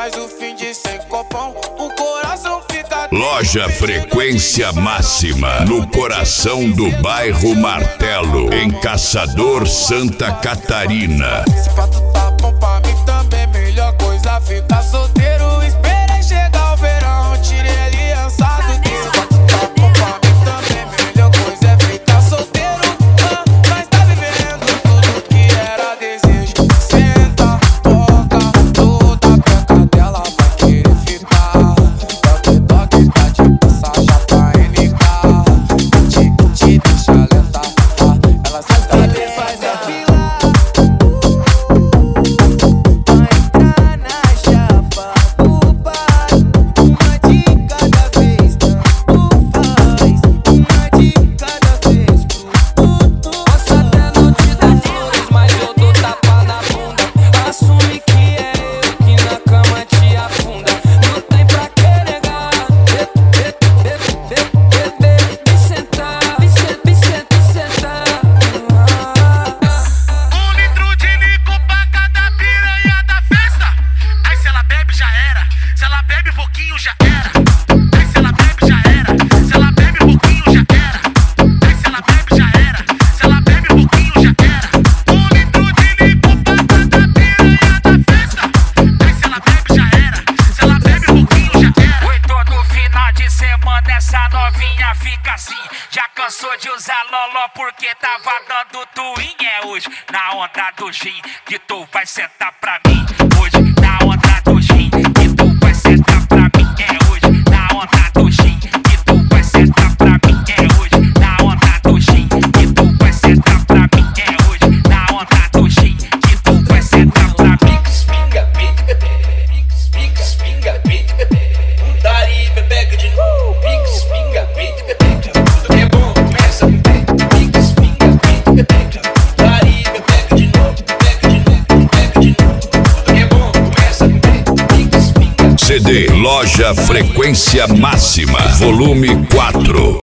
mas o fim de sem copão, o coração fica. Loja Frequência Máxima, no coração do bairro Martelo, em Caçador, Santa Catarina. Se fato tá bom pra mim também, melhor coisa ficar solteiro. Esperei chegar o verão, tirei a aliança do dedo. Se fato tá bom pra mim também, melhor coisa é ficar solteiro. Mas tá vivendo tudo que era desejo. Senta, toca, toda a peca dela vai querer ficar. Toque, toque, tá de passagem pra NK. Te deixa lenta, ela sabe faz a fila. Essa novinha fica assim, já cansou de usar loló porque tava dando twin. É hoje, na onda do gin, que tu vai sentar pra mim. Hoje, na onda do gin, que tu vai sentar pra mim. É hoje, na onda do gin, que tu vai sentar pra mim. É hoje, na onda do gin, que tu vai sentar pra mim. É hoje, na onda do gin, que tu vai sentar pra mim. Pinga, pinga, bebê. Pinga, pinga, pinga, bebê. Putaria, bebê, de novo. Pinga, pinga, bebê. Tudo que é bom começa com bem. Pinga, pinga, bebê. Putaria, bebê, de novo. Pega de novo, pega de novo. Tudo que é bom começa com bem. Pinga. CD Loja Frequência Máxima, volume 4.